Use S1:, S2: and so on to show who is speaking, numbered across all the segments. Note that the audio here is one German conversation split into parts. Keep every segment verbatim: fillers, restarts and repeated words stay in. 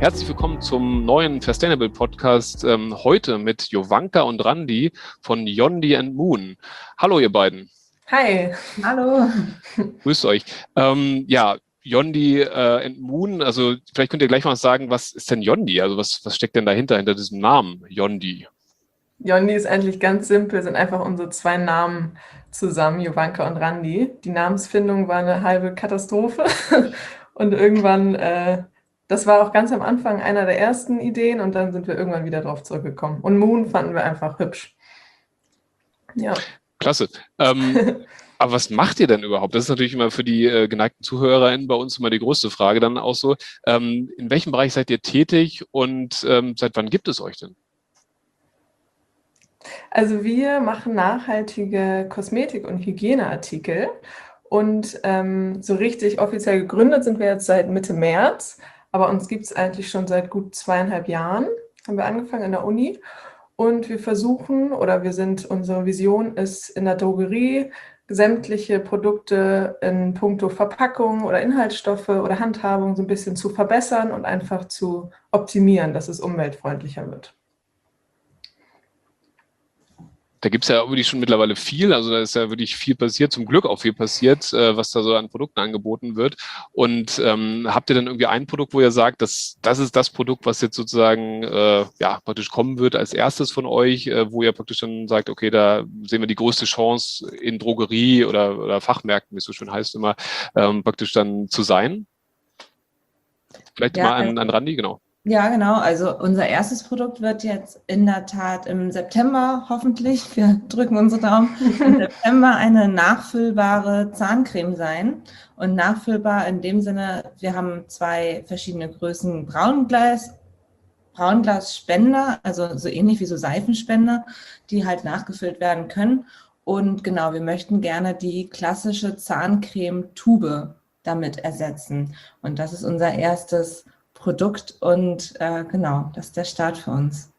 S1: Herzlich willkommen zum neuen Fastainable Podcast, ähm, heute mit Jovanka und Randi von Yondi and Moon. Hallo ihr beiden.
S2: Hi. Hallo.
S1: Grüßt euch. Ähm, ja, Yondi äh, and Moon, also vielleicht könnt ihr gleich mal sagen, was ist denn Yondi? Also was, was steckt denn dahinter, hinter diesem Namen Yondi?
S2: Yondi ist eigentlich ganz simpel, sind einfach unsere zwei Namen zusammen, Jovanka und Randi. Die Namensfindung war eine halbe Katastrophe und irgendwann, äh, das war auch ganz am Anfang einer der ersten Ideen und dann sind wir irgendwann wieder drauf zurückgekommen. Und Moon fanden wir einfach hübsch.
S1: Ja. Klasse. Ähm, aber was macht ihr denn überhaupt? Das ist natürlich immer für die äh, geneigten ZuhörerInnen bei uns immer die größte Frage dann auch so. Ähm, in welchem Bereich seid ihr tätig und ähm, seit wann gibt es euch denn?
S2: Also wir machen nachhaltige Kosmetik- und Hygieneartikel und ähm, so richtig offiziell gegründet sind wir jetzt seit Mitte März, aber uns gibt es eigentlich schon seit gut zweieinhalb Jahren, haben wir angefangen in der Uni und wir versuchen oder wir sind, unsere Vision ist in der Drogerie sämtliche Produkte in puncto Verpackung oder Inhaltsstoffe oder Handhabung so ein bisschen zu verbessern und einfach zu optimieren, dass es umweltfreundlicher wird.
S1: Da gibt es ja wirklich schon mittlerweile viel, also da ist ja wirklich viel passiert, zum Glück auch viel passiert, äh, was da so an Produkten angeboten wird. Und ähm, habt ihr dann irgendwie ein Produkt, wo ihr sagt, dass das ist das Produkt, was jetzt sozusagen äh, ja praktisch kommen wird als erstes von euch, äh, wo ihr praktisch dann sagt, okay, da sehen wir die größte Chance in Drogerie oder, oder Fachmärkten, wie es so schön heißt immer, ähm, praktisch dann zu sein? Vielleicht ja, mal an, an Randi, genau.
S3: Ja, genau. Also unser erstes Produkt wird jetzt in der Tat im September hoffentlich, wir drücken unsere Daumen, im September eine nachfüllbare Zahncreme sein. Und nachfüllbar in dem Sinne, wir haben zwei verschiedene Größen Braunglas, Braunglasspender, also so ähnlich wie so Seifenspender, die halt nachgefüllt werden können. Und genau, wir möchten gerne die klassische Zahncreme-Tube damit ersetzen. Und das ist unser erstes Produkt und äh, genau, das ist der Start für uns.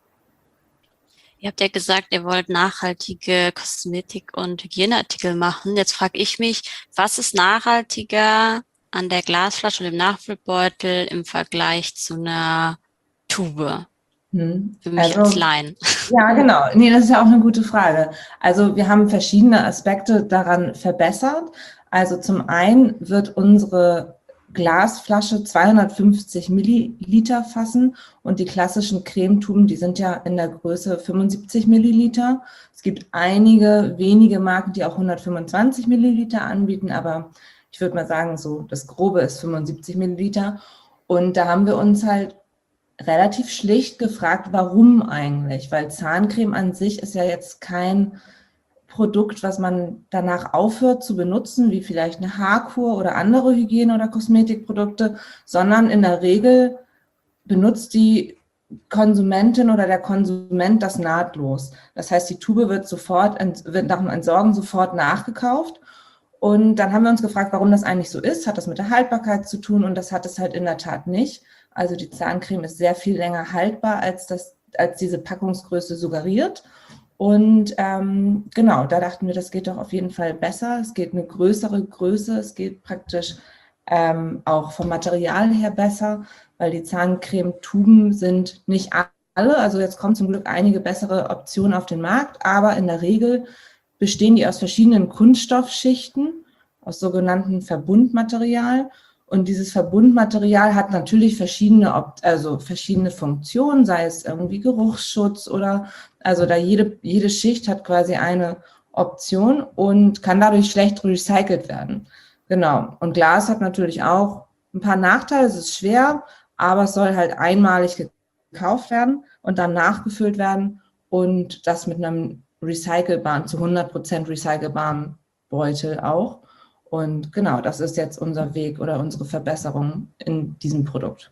S4: Ihr habt ja gesagt, ihr wollt nachhaltige Kosmetik- und Hygieneartikel machen. Jetzt frage ich mich, was ist nachhaltiger an der Glasflasche und dem Nachfüllbeutel im Vergleich zu einer Tube? Hm. Für mich
S3: also,
S4: als Laien.
S3: Ja, genau. Nee, das ist ja auch eine gute Frage. Also wir haben verschiedene Aspekte daran verbessert. Also zum einen wird unsere Glasflasche zweihundertfünfzig Milliliter fassen und die klassischen Cremetuben, die sind ja in der Größe fünfundsiebzig Milliliter. Es gibt einige wenige Marken, die auch hundertfünfundzwanzig Milliliter anbieten, aber ich würde mal sagen, so das Grobe ist fünfundsiebzig Milliliter. Und da haben wir uns halt relativ schlicht gefragt, warum eigentlich? Weil Zahncreme an sich ist ja jetzt kein Produkt, was man danach aufhört zu benutzen, wie vielleicht eine Haarkur oder andere Hygiene- oder Kosmetikprodukte, sondern in der Regel benutzt die Konsumentin oder der Konsument das nahtlos. Das heißt, die Tube wird sofort, wird nach dem Entsorgen sofort nachgekauft. Und dann haben wir uns gefragt, warum das eigentlich so ist. Hat das mit der Haltbarkeit zu tun? Und das hat es halt in der Tat nicht. Also die Zahncreme ist sehr viel länger haltbar, als, das, als diese Packungsgröße suggeriert. Und ähm, genau, da dachten wir, das geht doch auf jeden Fall besser. Es geht eine größere Größe, es geht praktisch ähm, auch vom Material her besser, weil die Zahncremetuben sind nicht alle, also jetzt kommen zum Glück einige bessere Optionen auf den Markt, aber in der Regel bestehen die aus verschiedenen Kunststoffschichten, aus sogenannten Verbundmaterial. Und dieses Verbundmaterial hat natürlich verschiedene, also verschiedene Funktionen, sei es irgendwie Geruchsschutz oder, also da jede, jede Schicht hat quasi eine Option und kann dadurch schlecht recycelt werden. Genau. Und Glas hat natürlich auch ein paar Nachteile, es ist schwer, aber es soll halt einmalig gekauft werden und dann nachgefüllt werden und das mit einem recycelbaren, zu hundert Prozent recycelbaren Beutel auch. Und genau, das ist jetzt unser Weg oder unsere Verbesserung in diesem Produkt.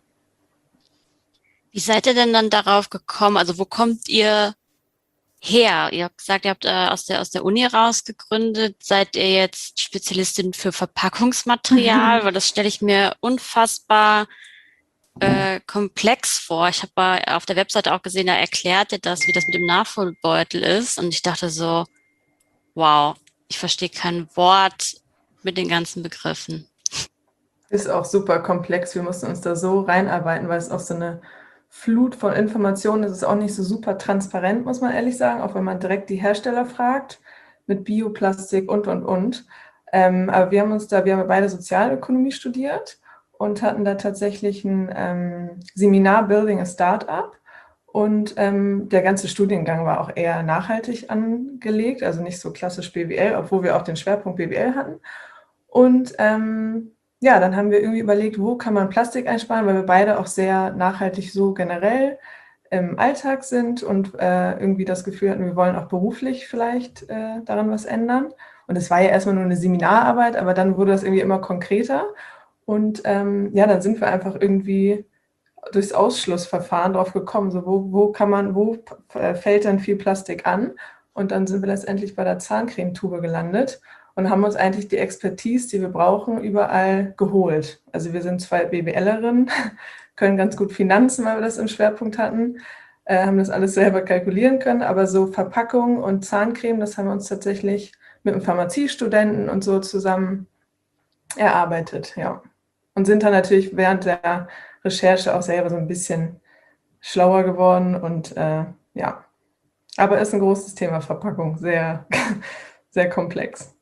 S4: Wie seid ihr denn dann darauf gekommen? Also wo kommt ihr her? Ihr habt gesagt, ihr habt äh, aus der aus der Uni raus gegründet. Seid ihr jetzt Spezialistin für Verpackungsmaterial? Weil das stelle ich mir unfassbar äh, komplex vor. Ich habe auf der Webseite auch gesehen, da erklärt ihr das, wie das mit dem Nachfüllbeutel ist. Und ich dachte so, wow, ich verstehe kein Wort mit den ganzen Begriffen.
S2: Ist auch super komplex. Wir mussten uns da so reinarbeiten, weil es auch so eine Flut von Informationen ist. Es ist auch nicht so super transparent, muss man ehrlich sagen, auch wenn man direkt die Hersteller fragt, mit Bioplastik und, und, und. Ähm, aber wir haben uns da, wir haben beide Sozialökonomie studiert und hatten da tatsächlich ein ähm, Seminar Building a Startup. Und ähm, der ganze Studiengang war auch eher nachhaltig angelegt, also nicht so klassisch B W L, obwohl wir auch den Schwerpunkt B W L hatten. Und ähm, ja, dann haben wir irgendwie überlegt, wo kann man Plastik einsparen, weil wir beide auch sehr nachhaltig so generell im Alltag sind und äh, irgendwie das Gefühl hatten, wir wollen auch beruflich vielleicht äh, daran was ändern. Und es war ja erstmal nur eine Seminararbeit, aber dann wurde das irgendwie immer konkreter. Und ähm, ja, dann sind wir einfach irgendwie durchs Ausschlussverfahren drauf gekommen, so wo, wo kann man, wo fällt dann viel Plastik an? Und dann sind wir letztendlich bei der Zahncremetube gelandet und haben uns eigentlich die Expertise, die wir brauchen, überall geholt. Also wir sind zwei BWLerinnen, können ganz gut Finanzen, weil wir das im Schwerpunkt hatten, äh, haben das alles selber kalkulieren können, aber so Verpackung und Zahncreme, das haben wir uns tatsächlich mit einem Pharmaziestudenten und so zusammen erarbeitet, ja. Und sind dann natürlich während der Recherche auch selber so ein bisschen schlauer geworden und äh, ja, aber ist ein großes Thema Verpackung, sehr, sehr komplex.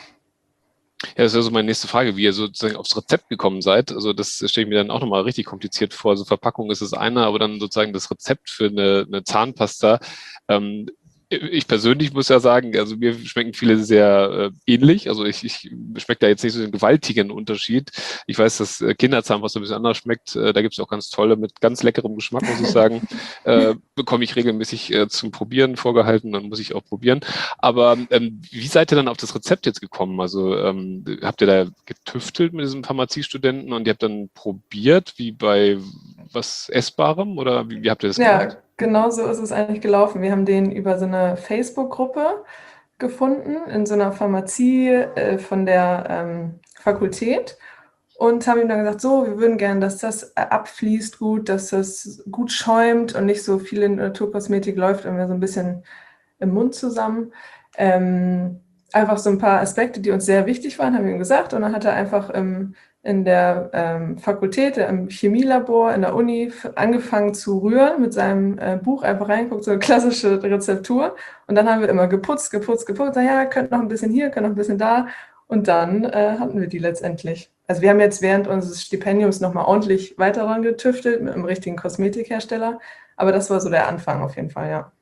S1: Ja, das ist also meine nächste Frage, wie ihr sozusagen aufs Rezept gekommen seid. Also das stelle ich mir dann auch nochmal richtig kompliziert vor. Also Verpackung ist das eine, aber dann sozusagen das Rezept für eine, eine Zahnpasta. Ähm, Ich persönlich muss ja sagen, also mir schmecken viele sehr äh, ähnlich. Also ich, ich schmecke da jetzt nicht so den gewaltigen Unterschied. Ich weiß, dass äh, Kinderzahnpasta ein bisschen anders schmeckt. Äh, da gibt es auch ganz tolle mit ganz leckerem Geschmack, muss ich sagen. Äh, bekomme ich regelmäßig äh, zum Probieren vorgehalten, dann muss ich auch probieren. Aber ähm, wie seid ihr dann auf das Rezept jetzt gekommen? Also ähm, habt ihr da getüftelt mit diesem Pharmaziestudenten und ihr habt dann probiert, wie bei was Essbarem? Oder wie, wie habt ihr das
S2: Ja,
S1: gemacht?
S2: genau so ist es eigentlich gelaufen. Wir haben den über so eine Facebook-Gruppe gefunden, in so einer Pharmazie äh, von der ähm, Fakultät und haben ihm dann gesagt, so, wir würden gerne, dass das äh, abfließt gut, dass das gut schäumt und nicht so viel in Naturkosmetik läuft immer so ein bisschen im Mund zusammen. Ähm, einfach so ein paar Aspekte, die uns sehr wichtig waren, haben wir ihm gesagt und dann hat er einfach im in der ähm, Fakultät, im Chemielabor, in der Uni f- angefangen zu rühren, mit seinem äh, Buch einfach reinguckt, so eine klassische Rezeptur. Und dann haben wir immer geputzt, geputzt, geputzt. Na ja, könnt noch ein bisschen hier, könnt noch ein bisschen da. Und dann äh, hatten wir die letztendlich. Also wir haben jetzt während unseres Stipendiums nochmal ordentlich weiter dran getüftelt mit einem richtigen Kosmetikhersteller. Aber das war so der Anfang auf jeden Fall, ja.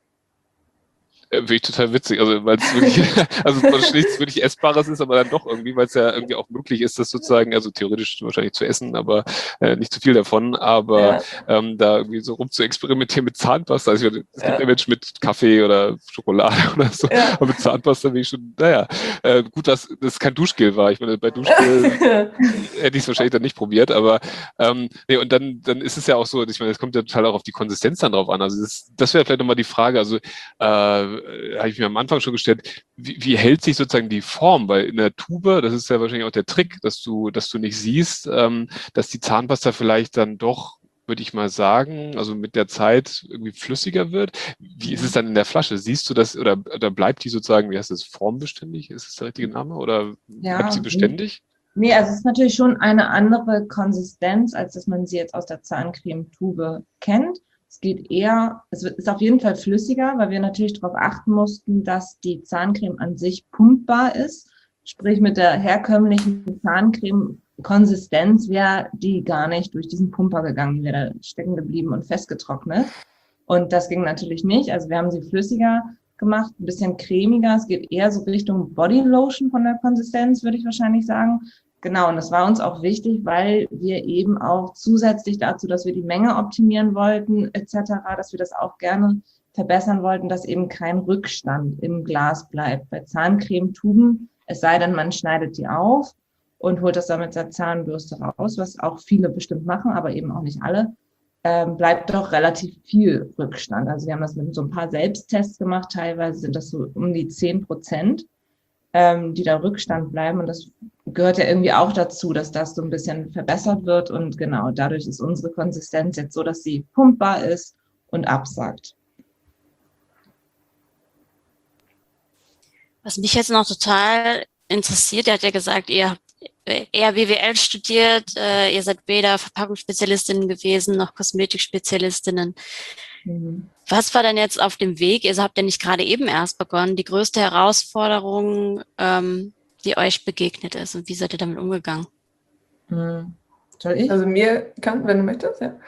S1: Äh, Finde ich total witzig, also weil es wirklich, also es nichts wirklich Essbares ist, aber dann doch irgendwie, weil es ja irgendwie auch möglich ist, das sozusagen, also theoretisch wahrscheinlich zu essen, aber äh, nicht zu viel davon, aber
S2: Ja,
S1: ähm, da irgendwie so rum zu experimentieren mit Zahnpasta, also ich meine, es gibt
S2: ja,
S1: ja Menschen mit Kaffee oder Schokolade oder so,
S2: ja.
S1: aber mit Zahnpasta bin ich schon, naja, äh, gut, dass das kein Duschgel war, ich meine, bei Duschgel hätte ich es wahrscheinlich dann nicht probiert, aber ähm, nee, und dann, dann ist es ja auch so, ich meine, es kommt ja total auch auf die Konsistenz dann drauf an, also das, das wäre vielleicht nochmal die Frage, also äh, habe ich mir am Anfang schon gestellt, wie, wie hält sich sozusagen die Form? Weil in der Tube, das ist ja wahrscheinlich auch der Trick, dass du, dass du nicht siehst, ähm, dass die Zahnpasta vielleicht dann doch, würde ich mal sagen, also mit der Zeit irgendwie flüssiger wird. Wie ist es dann in der Flasche? Siehst du das oder, oder bleibt die sozusagen, wie heißt das, formbeständig? Ist das der richtige Name? Oder bleibt sie
S3: Ja,
S1: beständig?
S3: nee, also es ist natürlich schon eine andere Konsistenz, als dass man sie jetzt aus der Zahncremetube kennt. Es geht eher, es ist auf jeden Fall flüssiger, weil wir natürlich darauf achten mussten, dass die Zahncreme an sich pumpbar ist. Sprich, mit der herkömmlichen Zahncreme-Konsistenz wäre die gar nicht durch diesen Pumper gegangen, die wäre da stecken geblieben und festgetrocknet. Und das ging natürlich nicht. Also wir haben sie flüssiger gemacht, ein bisschen cremiger. Es geht eher so Richtung Bodylotion von der Konsistenz, würde ich wahrscheinlich sagen. Genau, und das war uns auch wichtig, weil wir eben auch zusätzlich dazu, dass wir die Menge optimieren wollten, et cetera, dass wir das auch gerne verbessern wollten, dass eben kein Rückstand im Glas bleibt. Bei Zahncremetuben, es sei denn, man schneidet die auf und holt das dann mit der Zahnbürste raus, was auch viele bestimmt machen, aber eben auch nicht alle, ähm, bleibt doch relativ viel Rückstand. Also wir haben das mit so ein paar Selbsttests gemacht, teilweise sind das so um die zehn Prozent. Ähm, die da Rückstand bleiben. Und das gehört ja irgendwie auch dazu, dass das so ein bisschen verbessert wird. Und genau, dadurch ist unsere Konsistenz jetzt so, dass sie pumpbar ist und absagt.
S4: Was mich jetzt noch total interessiert, er hat ja gesagt, ihr habt eher B W L studiert, äh, ihr seid weder Verpackungsspezialistinnen gewesen, noch Kosmetikspezialistinnen. Mhm. Was war denn jetzt auf dem Weg? Ihr habt ja nicht gerade eben erst begonnen, die größte Herausforderung, ähm, die euch begegnet ist, und wie seid ihr damit umgegangen?
S3: Mhm. Soll ich?
S2: Also mir kann, wenn du möchtest, ja.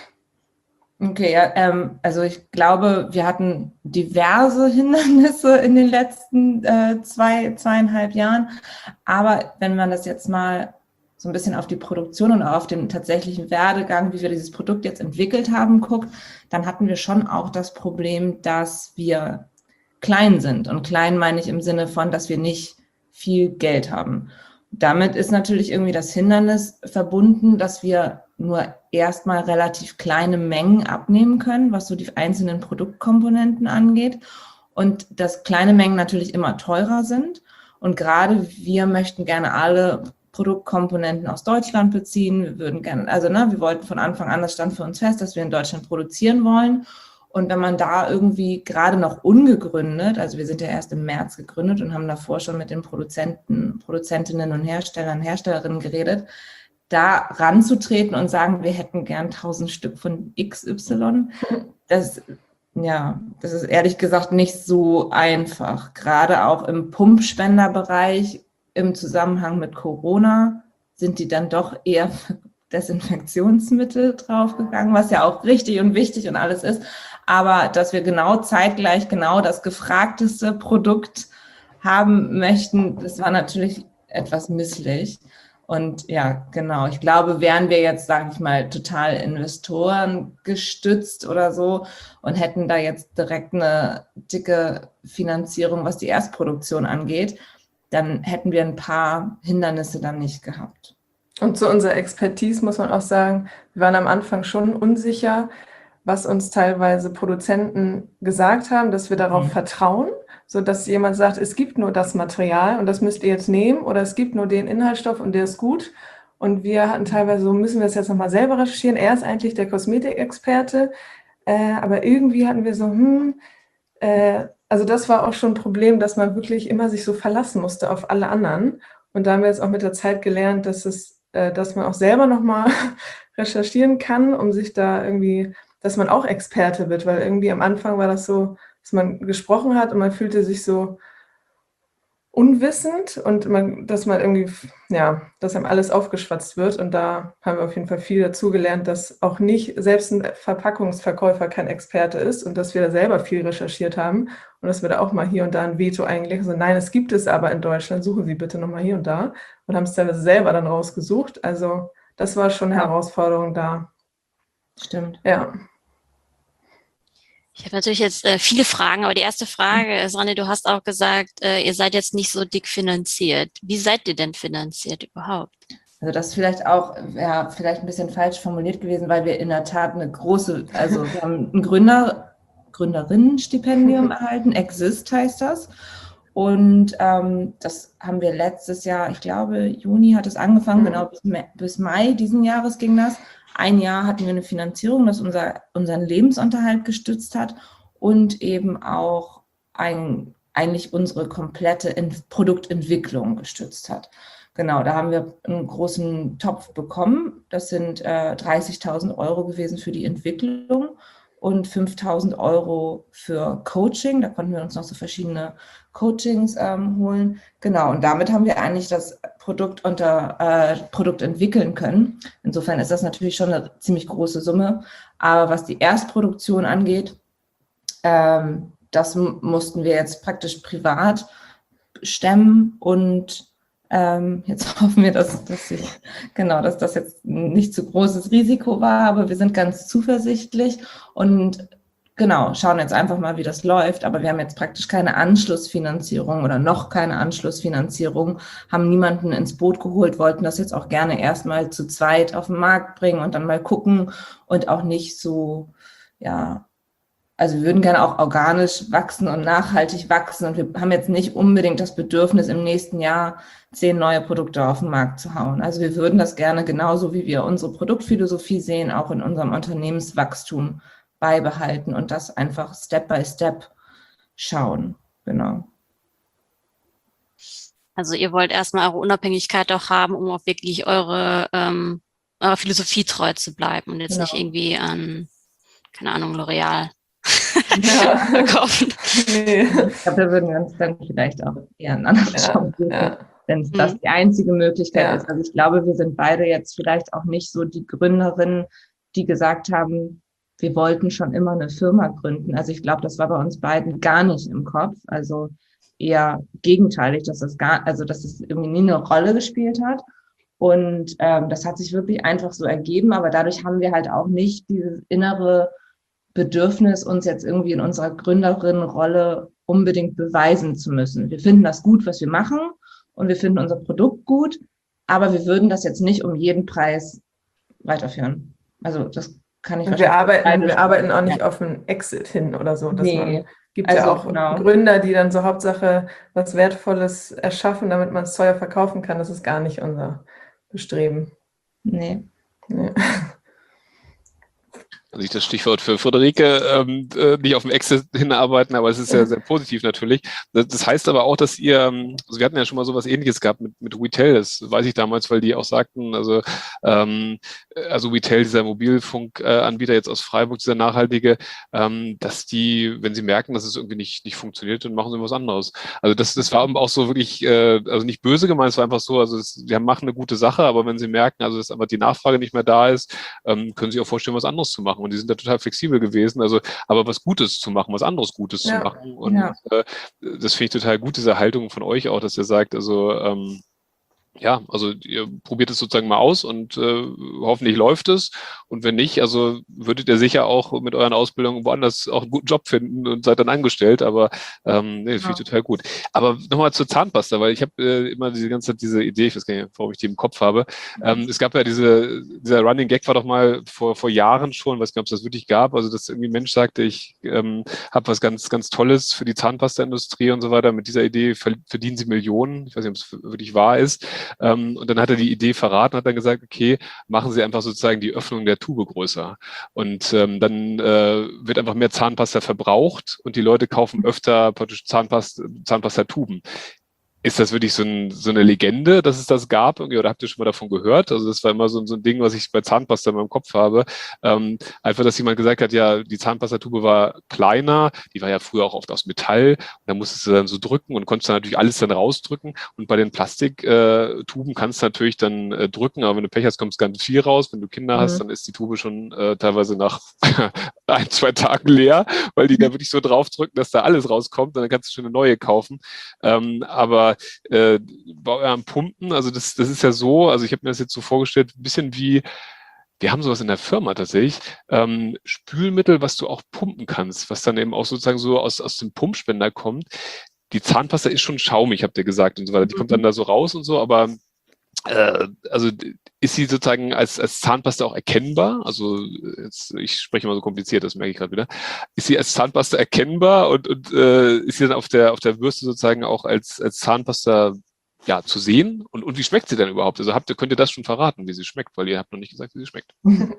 S3: Okay, ja, ähm, also ich glaube, wir hatten diverse Hindernisse in den letzten äh, zwei, zweieinhalb Jahren. Aber wenn man das jetzt mal so ein bisschen auf die Produktion und auch auf den tatsächlichen Werdegang, wie wir dieses Produkt jetzt entwickelt haben, guckt, dann hatten wir schon auch das Problem, dass wir klein sind. Und klein meine ich im Sinne von, dass wir nicht viel Geld haben. Damit ist natürlich irgendwie das Hindernis verbunden, dass wir nur erstmal relativ kleine Mengen abnehmen können, was so die einzelnen Produktkomponenten angeht. Und dass kleine Mengen natürlich immer teurer sind. Und gerade wir möchten gerne alle Produktkomponenten aus Deutschland beziehen. Wir würden gerne, also ne, wir wollten von Anfang an, das stand für uns fest, dass wir in Deutschland produzieren wollen. Und wenn man da irgendwie gerade noch ungegründet, also wir sind ja erst im März gegründet und haben davor schon mit den Produzenten, Produzentinnen und Herstellern, Herstellerinnen geredet, da ranzutreten und sagen, wir hätten gern tausend Stück von X Y, das, ja, das ist ehrlich gesagt nicht so einfach. Gerade auch im Pumpspenderbereich im Zusammenhang mit Corona sind die dann doch eher Desinfektionsmittel draufgegangen, was ja auch richtig und wichtig und alles ist. Aber dass wir genau zeitgleich genau das gefragteste Produkt haben möchten, das war natürlich etwas misslich. Und ja, genau, ich glaube, wären wir jetzt, sage ich mal, total Investoren gestützt oder so und hätten da jetzt direkt eine dicke Finanzierung, was die Erstproduktion angeht, dann hätten wir ein paar Hindernisse dann nicht gehabt.
S2: Und zu unserer Expertise muss man auch sagen, wir waren am Anfang schon unsicher, was uns teilweise Produzenten gesagt haben, dass wir darauf mhm. vertrauen, sodass jemand sagt, es gibt nur das Material und das müsst ihr jetzt nehmen, oder es gibt nur den Inhaltsstoff und der ist gut. Und wir hatten teilweise so, müssen wir es jetzt nochmal selber recherchieren. Er ist eigentlich der Kosmetikexperte, äh, aber irgendwie hatten wir so, hm, äh, also das war auch schon ein Problem, dass man wirklich immer sich so verlassen musste auf alle anderen. Und da haben wir jetzt auch mit der Zeit gelernt, dass es, äh, dass man auch selber nochmal recherchieren kann, um sich da irgendwie, dass man auch Experte wird, weil irgendwie am Anfang war das so, dass man gesprochen hat und man fühlte sich so unwissend und man, dass man irgendwie, ja, dass einem alles aufgeschwatzt wird. Und da haben wir auf jeden Fall viel dazu gelernt, dass auch nicht selbst ein Verpackungsverkäufer kein Experte ist und dass wir da selber viel recherchiert haben und dass wir da auch mal hier und da ein Veto eingelegt haben. Also nein, es gibt es aber in Deutschland, suchen Sie bitte nochmal hier und da, und haben es teilweise selber dann rausgesucht. Also das war schon eine Herausforderung da.
S3: Stimmt.
S2: Ja.
S4: Ich habe natürlich jetzt äh, viele Fragen, aber die erste Frage ist, Rani, du hast auch gesagt, äh, ihr seid jetzt nicht so dick finanziert. Wie seid ihr denn finanziert überhaupt?
S3: Also das ist vielleicht auch, ja, vielleicht ein bisschen falsch formuliert gewesen, weil wir in der Tat eine große, also wir haben ein Gründer, Gründerinnenstipendium erhalten, Exist heißt das. Und ähm, das haben wir letztes Jahr, ich glaube, Juni hat es angefangen, genau bis, bis Mai diesen Jahres ging das. Ein Jahr hatten wir eine Finanzierung, das unser, unseren Lebensunterhalt gestützt hat und eben auch ein, eigentlich unsere komplette Ent- Produktentwicklung gestützt hat. Genau, da haben wir einen großen Topf bekommen. Das sind äh, dreißigtausend Euro gewesen für die Entwicklung und fünftausend Euro für Coaching. Da konnten wir uns noch so verschiedene Coachings ähm, holen. Genau, und damit haben wir eigentlich das Produkt unter äh, Produkt entwickeln können. Insofern ist das natürlich schon eine ziemlich große Summe. Aber was die Erstproduktion angeht, ähm, das m- mussten wir jetzt praktisch privat stemmen und ähm, jetzt hoffen wir, dass, dass, ich, genau, dass das jetzt nicht zu großes Risiko war, aber wir sind ganz zuversichtlich und genau, schauen jetzt einfach mal, wie das läuft, aber wir haben jetzt praktisch keine Anschlussfinanzierung oder noch keine Anschlussfinanzierung, haben niemanden ins Boot geholt, wollten das jetzt auch gerne erstmal zu zweit auf den Markt bringen und dann mal gucken und auch nicht so, ja, also wir würden gerne auch organisch wachsen und nachhaltig wachsen und wir haben jetzt nicht unbedingt das Bedürfnis, im nächsten Jahr zehn neue Produkte auf den Markt zu hauen. Also wir würden das gerne genauso, wie wir unsere Produktphilosophie sehen, auch in unserem Unternehmenswachstum beibehalten und das einfach Step by Step schauen. Genau.
S4: Also ihr wollt erstmal eure Unabhängigkeit auch haben, um auch wirklich eure, ähm, eurer Philosophie treu zu bleiben und jetzt
S3: Genau.
S4: nicht irgendwie an, keine Ahnung, L'Oreal
S2: Ja.
S4: verkaufen.
S2: Nee.
S3: Ich glaube, da würden wir uns dann vielleicht auch eher einen anderen
S2: Ja,
S3: Job suchen,
S2: ja.
S3: wenn es das die einzige Möglichkeit
S2: Ja.
S3: ist. Also ich glaube, wir sind beide jetzt vielleicht auch nicht so die Gründerinnen, die gesagt haben, wir wollten schon immer eine Firma gründen. Also ich glaube, das war bei uns beiden gar nicht im Kopf. Also eher gegenteilig, dass das gar, also dass es irgendwie nie eine Rolle gespielt hat. Und ähm, das hat sich wirklich einfach so ergeben, aber dadurch haben wir halt auch nicht dieses innere Bedürfnis, uns jetzt irgendwie in unserer Gründerinnenrolle unbedingt beweisen zu müssen. Wir finden das gut, was wir machen, und wir finden unser Produkt gut, aber wir würden das jetzt nicht um jeden Preis weiterführen. Also das kann ich
S2: Und wir arbeiten,
S3: beide
S2: wir
S3: schon
S2: arbeiten auch nicht
S3: ja.
S2: auf einen Exit hin oder so. Dass
S3: Nee.
S2: man, gibt
S3: Also,
S2: ja auch
S3: genau.
S2: Gründer, die dann so Hauptsache was Wertvolles erschaffen, damit man es teuer verkaufen kann. Das ist gar nicht unser Bestreben.
S3: Nee.
S2: Nee.
S1: Also ich das Stichwort für Friederike, ähm, äh, nicht auf dem Exit hinarbeiten, aber es ist ja sehr positiv natürlich. Das, das heißt aber auch, dass ihr, also wir hatten ja schon mal sowas Ähnliches gehabt mit, mit Wetell, das weiß ich damals, weil die auch sagten, also ähm, also Wetell, dieser Mobilfunkanbieter jetzt aus Freiburg, dieser nachhaltige, ähm, dass die, wenn sie merken, dass es irgendwie nicht nicht funktioniert, dann machen sie was anderes. Also das das war auch so wirklich, äh, also nicht böse gemeint, es war einfach so, also es, sie machen eine gute Sache, aber wenn sie merken, also dass aber die Nachfrage nicht mehr da ist, ähm, können sie auch vorstellen, was anderes zu machen. Und die sind da total flexibel gewesen, also aber was Gutes zu machen, was anderes Gutes
S2: Ja.
S1: zu machen. Und
S3: Ja.
S1: äh, das finde ich total gut, diese Haltung von euch auch, dass ihr sagt, also ähm, ja, also ihr probiert es sozusagen mal aus und äh, hoffentlich läuft es. Und wenn nicht, also würdet ihr sicher auch mit euren Ausbildungen woanders auch einen guten Job finden und seid dann angestellt. Aber ähm, nee, finde ich total gut. Aber nochmal zur Zahnpasta, weil ich habe äh, immer diese ganze Zeit diese Idee, ich weiß gar nicht, warum ich die im Kopf habe. Ähm, es gab ja diese, dieser Running Gag war doch mal vor vor Jahren schon, weiß gar nicht, ob es das wirklich gab, also dass irgendwie ein Mensch sagte, ich ähm, habe was ganz, ganz Tolles für die Zahnpasta-Industrie und so weiter. Mit dieser Idee verdienen sie Millionen. Ich weiß nicht, ob es wirklich wahr ist. Ähm, und dann hat er die Idee verraten, hat dann gesagt, okay, machen Sie einfach sozusagen die Öffnung der Tube größer. Und ähm, dann äh, wird einfach mehr Zahnpasta verbraucht und die Leute kaufen öfter praktisch Zahnpasta, Zahnpastatuben. Ist das wirklich so, ein, so eine Legende, dass es das gab? Irgendwie, oder habt ihr schon mal davon gehört? Also das war immer so, so ein Ding, was ich bei Zahnpasta in meinem Kopf habe. Ähm, einfach, dass jemand gesagt hat, ja, die Zahnpastatube war kleiner, die war ja früher auch oft aus Metall. Und da musstest du dann so drücken und konntest dann natürlich alles dann rausdrücken. Und bei den Plastiktuben äh, kannst du natürlich dann äh, drücken, aber wenn du Pech hast, kommt ganz viel raus. Wenn du Kinder mhm. hast, dann ist die Tube schon äh, teilweise nach ein, zwei Tagen leer, weil die da wirklich so draufdrücken, dass da alles rauskommt. Und dann kannst du schon eine neue kaufen. Ähm, aber Äh, bei euren Pumpen, also das, das ist ja so, also ich habe mir das jetzt so vorgestellt, ein bisschen wie, wir haben sowas in der Firma tatsächlich, ähm, Spülmittel, was du auch pumpen kannst, was dann eben auch sozusagen so aus, aus dem Pumpspender kommt. Die Zahnpasta ist schon schaumig, habt ihr gesagt und so weiter, die mhm. kommt dann da so raus und so, aber äh, also ist sie sozusagen als, als Zahnpasta auch erkennbar? Also jetzt, ich spreche mal so kompliziert, das merke ich gerade wieder. Ist sie als Zahnpasta erkennbar und, und äh, ist sie dann auf der auf der Bürste sozusagen auch als als Zahnpasta ja zu sehen? Und, und wie schmeckt sie denn überhaupt? Also habt ihr, könnt ihr das schon verraten, wie sie schmeckt? Weil ihr habt noch nicht gesagt, wie sie schmeckt.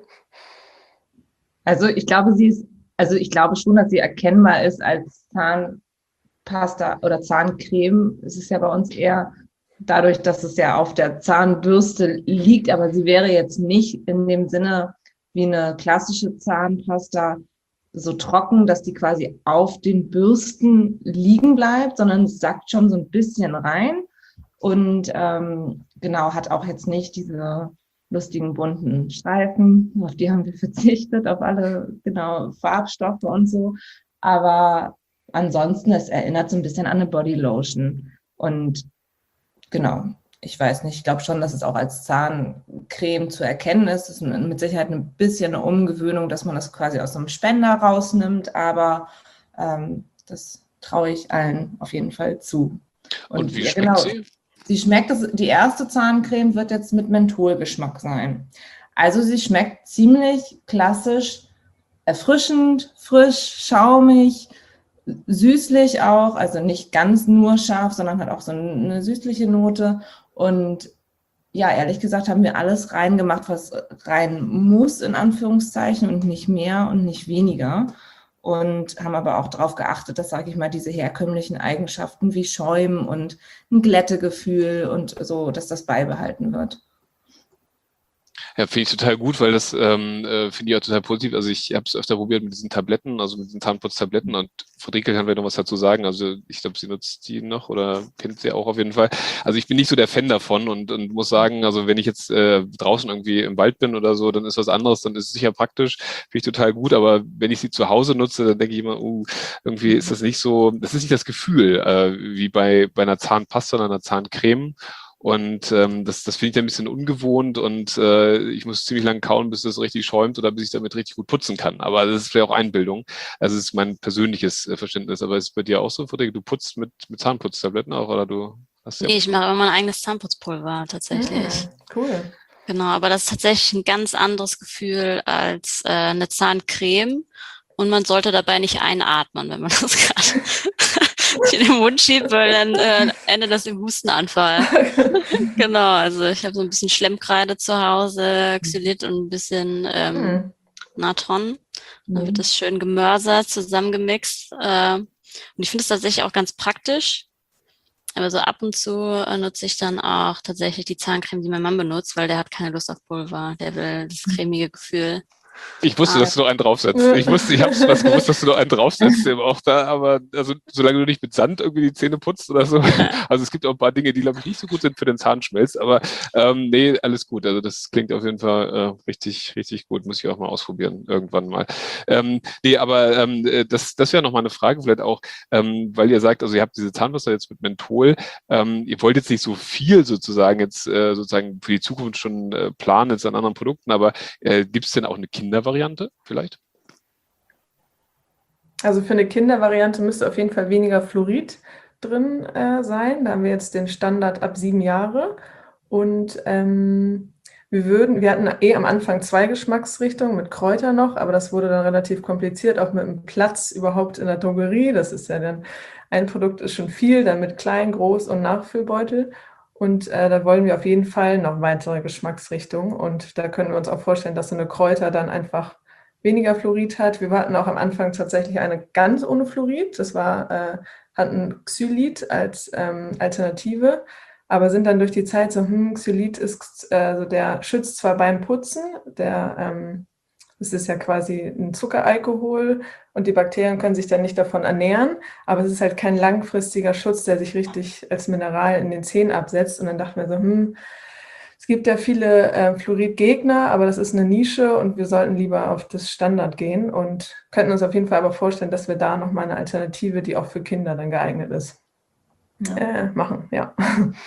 S3: Also ich glaube, sie ist, also ich glaube schon, dass sie erkennbar ist als Zahnpasta oder Zahncreme. Es ist ja bei uns eher dadurch, dass es ja auf der Zahnbürste liegt, aber sie wäre jetzt nicht in dem Sinne wie eine klassische Zahnpasta so trocken, dass die quasi auf den Bürsten liegen bleibt, sondern es sackt schon so ein bisschen rein und ähm, genau, hat auch jetzt nicht diese lustigen bunten Streifen, auf die haben wir verzichtet, auf alle genau Farbstoffe und so, aber ansonsten, es erinnert so ein bisschen an eine Bodylotion und genau, ich weiß nicht, ich glaube schon, dass es auch als Zahncreme zu erkennen ist. Es ist mit Sicherheit ein bisschen eine Umgewöhnung, dass man das quasi aus einem Spender rausnimmt, aber ähm, das traue ich allen auf jeden Fall zu.
S1: Und, Und wie
S3: ja,
S1: schmeckt
S3: genau,
S1: sie?
S3: Sie schmeckt, das, die erste Zahncreme wird jetzt mit Mentholgeschmack sein. Also sie schmeckt ziemlich klassisch, erfrischend, frisch, schaumig, süßlich auch, also nicht ganz nur scharf, sondern hat auch so eine süßliche Note. Und ja, ehrlich gesagt haben wir alles reingemacht, was rein muss, in Anführungszeichen, und nicht mehr und nicht weniger. und haben aber auch darauf geachtet, dass, sage ich mal, diese herkömmlichen Eigenschaften wie Schäumen und ein Glättegefühl und so, dass das beibehalten wird.
S1: Ja, finde ich total gut, weil das ähm, äh, finde ich auch total positiv. Also ich habe es öfter probiert mit diesen Tabletten, also mit diesen Zahnputztabletten, und Friederike kann vielleicht noch was dazu sagen. Also ich glaube, sie nutzt die noch oder kennt sie auch auf jeden Fall. Also ich bin nicht so der Fan davon und, und muss sagen, also wenn ich jetzt äh, draußen irgendwie im Wald bin oder so, dann ist was anderes, dann ist es sicher praktisch, finde ich total gut. Aber wenn ich sie zu Hause nutze, dann denke ich immer, uh, irgendwie ist das nicht so, das ist nicht das Gefühl äh, wie bei, bei einer Zahnpasta oder einer Zahncreme. Und ähm, das, das finde ich dann ein bisschen ungewohnt und äh, ich muss ziemlich lange kauen, bis das richtig schäumt oder bis ich damit richtig gut putzen kann. Aber das ist vielleicht auch Einbildung. Also das ist mein persönliches äh, Verständnis. Aber ist es bei dir auch so, Friederike? Du putzt mit, mit Zahnputztabletten auch oder du hast ja...
S4: Nee, ich mache immer mein eigenes Zahnputzpulver tatsächlich.
S2: Ah, cool.
S4: Genau, aber das ist tatsächlich ein ganz anderes Gefühl als äh, eine Zahncreme. Und man sollte dabei nicht einatmen, wenn man das gerade in den Mund schiebt, weil dann äh, endet das im Hustenanfall. Genau, also ich habe so ein bisschen Schlemmkreide zu Hause, Xylit und ein bisschen ähm,
S2: Hm.
S4: Natron. Dann wird das schön gemörsert, zusammengemixt. Äh, und ich finde es tatsächlich auch ganz praktisch. Aber so ab und zu äh, nutze ich dann auch tatsächlich die Zahncreme, die mein Mann benutzt, weil der hat keine Lust auf Pulver. Der will das cremige Gefühl.
S1: Ich wusste,
S4: Ah.
S1: dass du noch einen draufsetzt. Ich wusste, ich habe was gewusst, dass du noch einen draufsetzt, eben auch da, aber also solange du nicht mit Sand irgendwie die Zähne putzt oder so. Also es gibt auch ein paar Dinge, die, glaube ich, nicht so gut sind für den Zahnschmelz, aber ähm, nee, alles gut. Also das klingt auf jeden Fall äh, richtig, richtig gut. Muss ich auch mal ausprobieren, irgendwann mal. Ähm, nee, aber ähm, das, das wäre nochmal eine Frage, vielleicht auch, ähm, weil ihr sagt, also ihr habt diese Zahnpasta jetzt mit Menthol, ähm, ihr wollt jetzt nicht so viel sozusagen jetzt äh, sozusagen für die Zukunft schon äh, planen jetzt an anderen Produkten, aber äh, gibt es denn auch eine Kindervariante vielleicht?
S2: Also für eine Kindervariante müsste auf jeden Fall weniger Fluorid drin äh, sein. Da haben wir jetzt den Standard ab sieben Jahre. Und ähm, wir würden, wir hatten eh am Anfang zwei Geschmacksrichtungen mit Kräuter noch, aber das wurde dann relativ kompliziert, auch mit dem Platz überhaupt in der Drogerie. Das ist ja dann, ein Produkt ist schon viel, dann mit klein, groß und Nachfüllbeutel. Und äh, da wollen wir auf jeden Fall noch weitere Geschmacksrichtungen. Und da können wir uns auch vorstellen, dass so eine Kräuter dann einfach weniger Fluorid hat. Wir hatten auch am Anfang tatsächlich eine ganz ohne Fluorid. Das war, äh, hatten Xylit als ähm, Alternative, aber sind dann durch die Zeit so, hm, Xylit ist, äh, also der schützt zwar beim Putzen, der, ähm, das ist ja quasi ein Zuckeralkohol und die Bakterien können sich dann nicht davon ernähren, aber es ist halt kein langfristiger Schutz, der sich richtig als Mineral in den Zähnen absetzt. Und dann dachten wir so, hm, es gibt ja viele äh, Fluorid-Gegner, aber das ist eine Nische und wir sollten lieber auf das Standard gehen und könnten uns auf jeden Fall aber vorstellen, dass wir da nochmal eine Alternative, die auch für Kinder dann geeignet ist,
S3: Ja.
S2: äh, machen. Ja.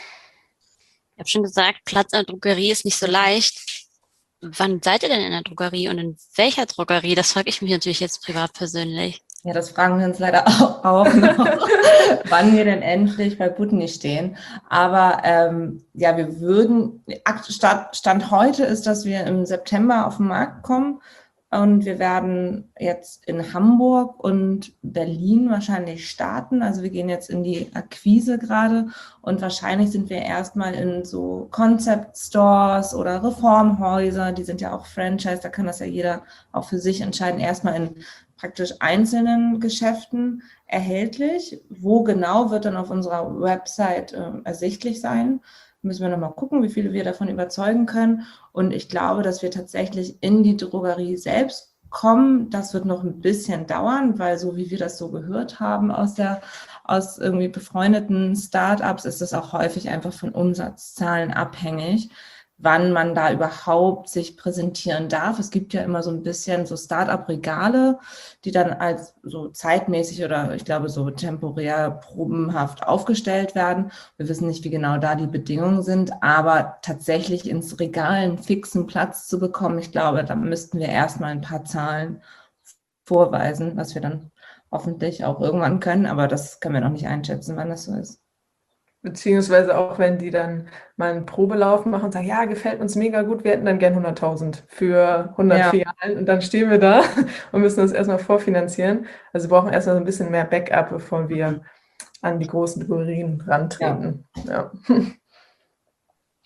S4: Ich habe schon gesagt, Platz in der Drogerie ist nicht so leicht. Wann seid ihr denn in der Drogerie und in welcher Drogerie? Das frage ich mich natürlich jetzt privat persönlich.
S3: Ja, das fragen wir uns leider auch, auch noch, wann wir denn endlich bei Butni stehen. Aber ähm, ja, wir würden, Stand, Stand heute ist, dass wir im September auf den Markt kommen und wir werden jetzt in Hamburg und Berlin wahrscheinlich starten. Also wir gehen jetzt in die Akquise gerade und wahrscheinlich sind wir erstmal in so Concept Stores oder Reformhäuser, die sind ja auch Franchise, da kann das ja jeder auch für sich entscheiden, erstmal in praktisch einzelnen Geschäften erhältlich. Wo genau wird dann auf unserer Website äh, ersichtlich sein? Müssen wir nochmal gucken, wie viele wir davon überzeugen können. Und ich glaube, dass wir tatsächlich in die Drogerie selbst kommen. Das wird noch ein bisschen dauern, weil so wie wir das so gehört haben aus der, aus irgendwie befreundeten Startups, ist das auch häufig einfach von Umsatzzahlen abhängig, wann man da überhaupt sich präsentieren darf. Es gibt ja immer so ein bisschen so Start-up-Regale, die dann als so zeitmäßig oder ich glaube so temporär probenhaft aufgestellt werden. Wir wissen nicht, wie genau da die Bedingungen sind, aber tatsächlich ins Regal einen fixen Platz zu bekommen, ich glaube, da müssten wir erstmal ein paar Zahlen vorweisen, was wir dann hoffentlich auch irgendwann können, aber das können wir noch nicht einschätzen, wann das so ist.
S2: Beziehungsweise auch, wenn die dann mal einen Probelauf machen und sagen, ja, gefällt uns mega gut, wir hätten dann gern hunderttausend für hundert
S3: Ja.
S2: Filialen und dann stehen wir da und müssen das erstmal vorfinanzieren. Also wir brauchen erstmal so ein bisschen mehr Backup, bevor wir an die großen Drogerien rantreten. Ja. Ja.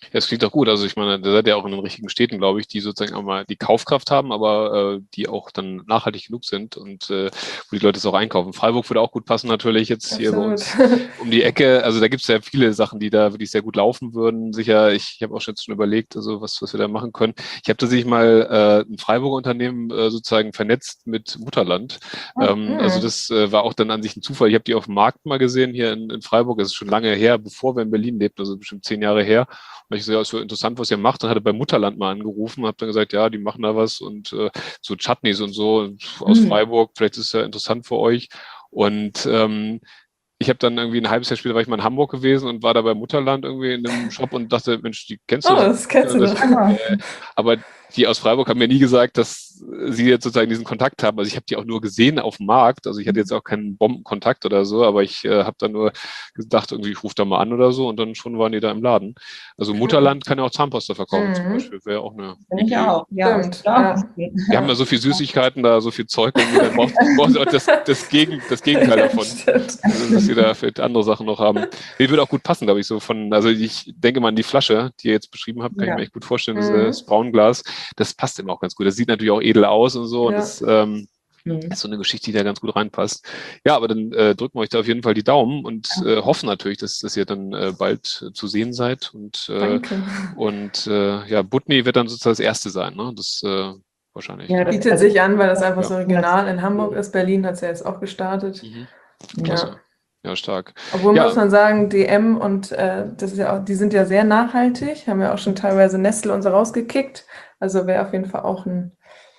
S1: Ja, das klingt doch gut. Also ich meine, da seid ihr auch in den richtigen Städten, glaube ich, die sozusagen auch mal die Kaufkraft haben, aber äh, die auch dann nachhaltig genug sind und äh, wo die Leute es auch einkaufen. Freiburg würde auch gut passen natürlich jetzt hier bei uns um die Ecke. Also da gibt es ja viele Sachen, die da wirklich sehr gut laufen würden. Sicher, ich, ich habe auch schon jetzt schon überlegt, also was, was wir da machen können. Ich habe tatsächlich mal äh, ein Freiburger Unternehmen äh, sozusagen vernetzt mit Mutterland.
S2: Oh,
S1: ähm, also das äh, war auch dann an sich ein Zufall. Ich habe die auf dem Markt mal gesehen hier in, in Freiburg. Das ist schon lange her, bevor wir in Berlin lebten, also bestimmt zehn Jahre her. Und ich so, ja, ist so interessant, was ihr macht. Dann hatte bei Mutterland mal angerufen, habe dann gesagt, ja, die machen da was und äh, so Chutneys und so aus
S3: Mhm.
S1: Freiburg, vielleicht ist es ja interessant für euch. Und ähm, ich habe dann irgendwie ein halbes Jahr später war ich mal in Hamburg gewesen und war da bei Mutterland irgendwie in einem Shop und dachte, Mensch, die kennst du
S2: Oh,
S1: doch.
S2: das kennst du
S1: Das-
S2: doch.
S1: äh, aber die aus Freiburg haben mir nie gesagt, dass sie jetzt sozusagen diesen Kontakt haben. Also ich habe die auch nur gesehen auf dem Markt. Also ich hatte jetzt auch keinen Bombenkontakt oder so, aber ich äh, habe dann nur gedacht, irgendwie ich rufe da mal an oder so und dann schon waren die da im Laden. Also Mutterland kann ja auch Zahnpasta verkaufen zum
S2: Mhm.
S1: Beispiel. Wäre auch eine
S3: Finde ich
S1: Idee.
S3: auch. Ja,
S2: Stimmt,
S3: klar.
S1: Wir haben ja so viel Süßigkeiten da, so viel Zeug, irgendwie, da braucht braucht auch das, das, Gegen, das Gegenteil davon.
S2: Stimmt.
S1: Also, dass wir da vielleicht andere Sachen noch haben. Nee, würde auch gut passen, glaube ich, so von, also ich denke mal an die Flasche, die ihr jetzt beschrieben habt, kann
S3: Ja.
S1: ich mir echt gut vorstellen, das,
S2: Mhm.
S1: äh, das Braunglas, das passt immer auch ganz gut. Das sieht natürlich auch edel aus und so und
S2: Ja.
S1: das ähm,
S3: Mhm.
S1: ist so eine Geschichte, die da ganz gut reinpasst. Ja, aber dann äh, drücken wir euch da auf jeden Fall die Daumen und äh, hoffen natürlich, dass, dass ihr dann äh, bald äh, zu sehen seid und, äh,
S2: Danke.
S1: und äh, ja, Butni wird dann sozusagen das erste sein, ne? Das äh, wahrscheinlich.
S3: Ja, das-
S2: Bietet
S3: also-
S2: sich an, weil das einfach
S1: Ja.
S2: so regional in Hamburg ist. Berlin hat es ja jetzt auch gestartet.
S1: Mhm.
S3: Ja.
S1: Klasse. Ja, stark.
S2: Obwohl
S1: Ja.
S2: muss man sagen, D M und äh, das ist ja auch, die sind ja sehr nachhaltig, haben ja auch schon teilweise Nestle und so rausgekickt. Also wäre auf jeden Fall auch ein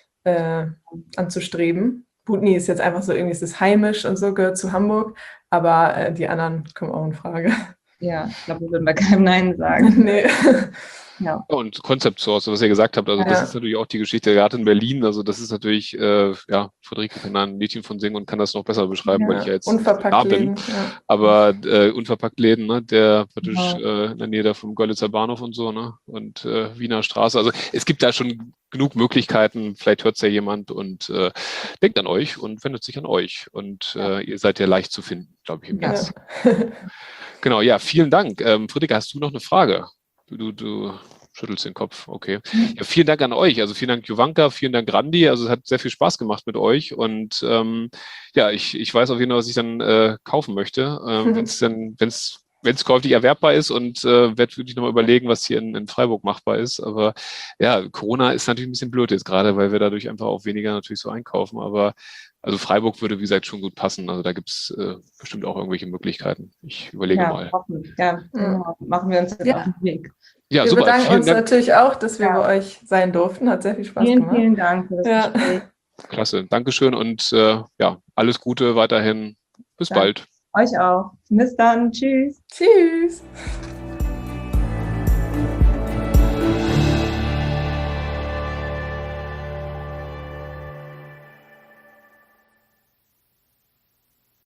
S2: äh, anzustreben. Butni ist jetzt einfach so irgendwie, es ist heimisch und so, gehört zu Hamburg, aber äh, die anderen kommen auch in Frage.
S3: Ja, ich glaube, wir würden bei keinem Nein sagen.
S2: Nee.
S3: Ja.
S1: Ja, und Concept Source, was ihr gesagt habt, also das
S2: Ja.
S1: ist natürlich auch die Geschichte, gerade in Berlin, also das ist natürlich, äh, ja, Friederike kann da ein Mädchen von singen und kann das noch besser beschreiben, weil ich ja jetzt
S2: Unverpackt
S1: da bin.
S2: leben. Ja.
S1: Aber äh, unverpackt Läden, ne, der praktisch
S3: Genau.
S1: äh, in der Nähe da vom Görlitzer Bahnhof und so, ne, und äh, Wiener Straße. Also es gibt da schon genug Möglichkeiten, vielleicht hört es ja jemand und äh, denkt an euch und wendet sich an euch. Und äh, ihr seid ja leicht zu finden, glaube ich, im
S3: Ja.
S1: Netz. Genau, ja, vielen Dank. Ähm, Friederike, hast du noch eine Frage? Du, du, du schüttelst den Kopf, okay. Ja, vielen Dank an euch. Also vielen Dank, Jovanka, vielen Dank, Randi. Also es hat sehr viel Spaß gemacht mit euch. Und ähm, ja, ich, ich weiß auf jeden Fall, was ich dann äh, kaufen möchte. Ähm, wenn es dann, wenn es wenn es käuflich erwerbbar ist und äh, werde wirklich nochmal überlegen, was hier in, in Freiburg machbar ist. Aber ja, Corona ist natürlich ein bisschen blöd jetzt gerade, weil wir dadurch einfach auch weniger natürlich so einkaufen. Aber also Freiburg würde, wie gesagt, schon gut passen. Also da gibt es äh, bestimmt auch irgendwelche Möglichkeiten. Ich überlege
S3: Ja,
S1: mal.
S3: hoffentlich. Ja, genau. Machen wir uns jetzt
S2: Ja.
S3: auf den Weg.
S1: Ja,
S2: Wir
S1: super.
S2: bedanken
S1: Vielen
S2: uns
S1: Dank.
S2: natürlich auch, dass wir
S3: Ja.
S2: bei euch sein durften. Hat sehr viel Spaß
S3: Vielen,
S2: gemacht.
S3: vielen Dank für das
S2: Ja.
S3: Gespräch.
S1: Klasse. Dankeschön und äh, ja, alles Gute weiterhin. Bis
S3: Danke.
S1: bald.
S3: Euch auch. Bis dann. Tschüss.
S2: Tschüss.